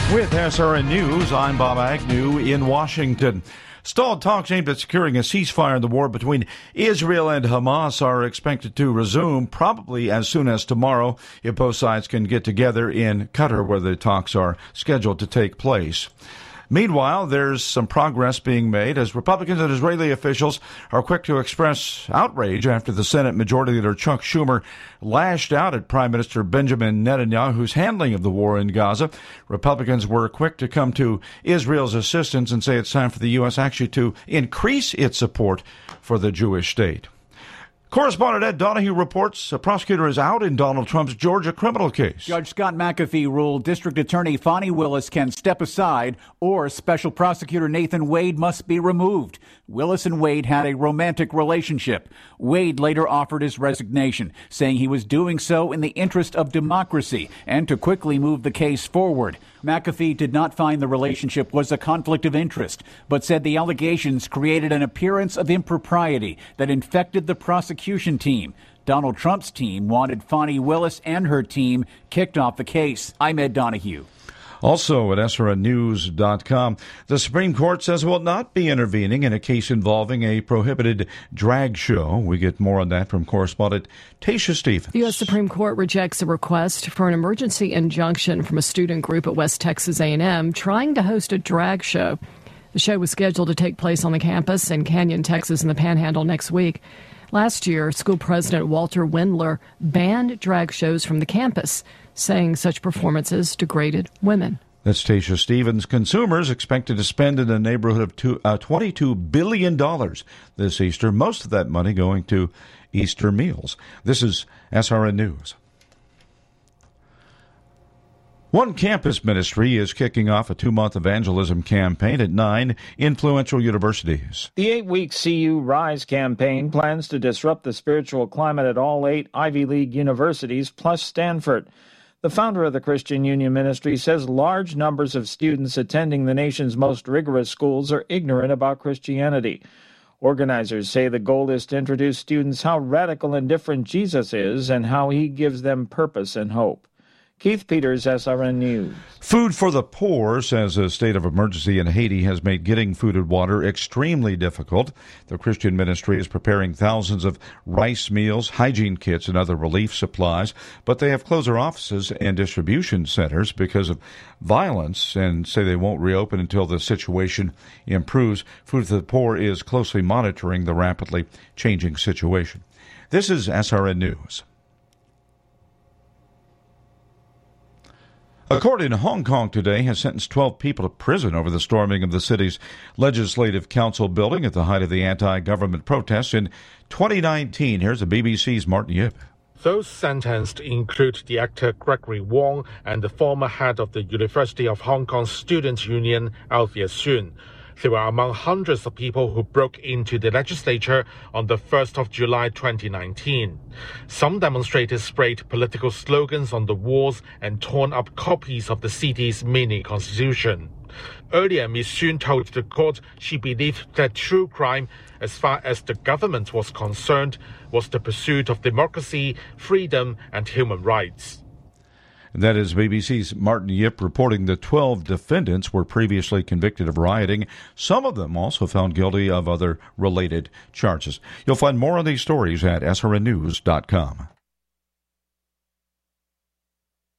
With SRN News, I'm Bob Agnew in Washington. Stalled talks aimed at securing a ceasefire in the war between Israel and Hamas are expected to resume probably as soon as tomorrow if both sides can get together in Qatar, where the talks are scheduled to take place. Meanwhile, there's some progress being made as Republicans and Israeli officials are quick to express outrage after the Senate Majority Leader Chuck Schumer lashed out at Prime Minister Benjamin Netanyahu's handling of the war in Gaza. Republicans were quick to come to Israel's assistance and say it's time for the U.S. actually to increase its support for the Jewish state. Correspondent Ed Donahue reports a prosecutor is out in Donald Trump's Georgia criminal case. Judge Scott McAfee ruled District Attorney Fani Willis can step aside or Special Prosecutor Nathan Wade must be removed. Willis and Wade had a romantic relationship. Wade later offered his resignation, saying he was doing so in the interest of democracy and to quickly move the case forward. McAfee did not find the relationship was a conflict of interest, but said the allegations created an appearance of impropriety that infected the prosecution team. Donald Trump's team wanted Fani Willis and her team kicked off the case. I'm Ed Donahue. Also at SRNnews.com, the Supreme Court says it will not be intervening in a case involving a prohibited drag show. We get more on that from correspondent Tasha Stevens. The U.S. Supreme Court rejects a request for an emergency injunction from a student group at West Texas A&M trying to host a drag show. The show was scheduled to take place on the campus in Canyon, Texas, in the Panhandle next week. Last year, school president Walter Wendler banned drag shows from the campus, saying such performances degraded women. That's Tasha Stevens. Consumers expected to spend in the neighborhood of $22 billion this Easter, most of that money going to Easter meals. This is SRN News. One Campus Ministry is kicking off a 2-month evangelism campaign at 9 influential universities. The 8-week CU Rise campaign plans to disrupt the spiritual climate at all 8 Ivy League universities plus Stanford. The founder of the Christian Union Ministry says large numbers of students attending the nation's most rigorous schools are ignorant about Christianity. Organizers say the goal is to introduce students how radical and different Jesus is and how he gives them purpose and hope. Keith Peters, SRN News. Food for the Poor says a state of emergency in Haiti has made getting food and water extremely difficult. The Christian ministry is preparing thousands of rice meals, hygiene kits, and other relief supplies, but they have closed their offices and distribution centers because of violence and say they won't reopen until the situation improves. Food for the Poor is closely monitoring the rapidly changing situation. This is SRN News. A court in Hong Kong today has sentenced 12 people to prison over the storming of the city's Legislative Council building at the height of the anti-government protests in 2019. Here's the BBC's Martin Yip. Those sentenced include the actor Gregory Wong and the former head of the University of Hong Kong Students' Union, Alpheus Sun. They were among hundreds of people who broke into the legislature on the 1st of July 2019. Some demonstrators sprayed political slogans on the walls and torn up copies of the city's mini-constitution. Earlier, Ms. Sun told the court she believed that true crime, as far as the government was concerned, was the pursuit of democracy, freedom, and human rights. That is BBC's Martin Yip reporting that 12 defendants were previously convicted of rioting. Some of them also found guilty of other related charges. You'll find more on these stories at srnnews.com.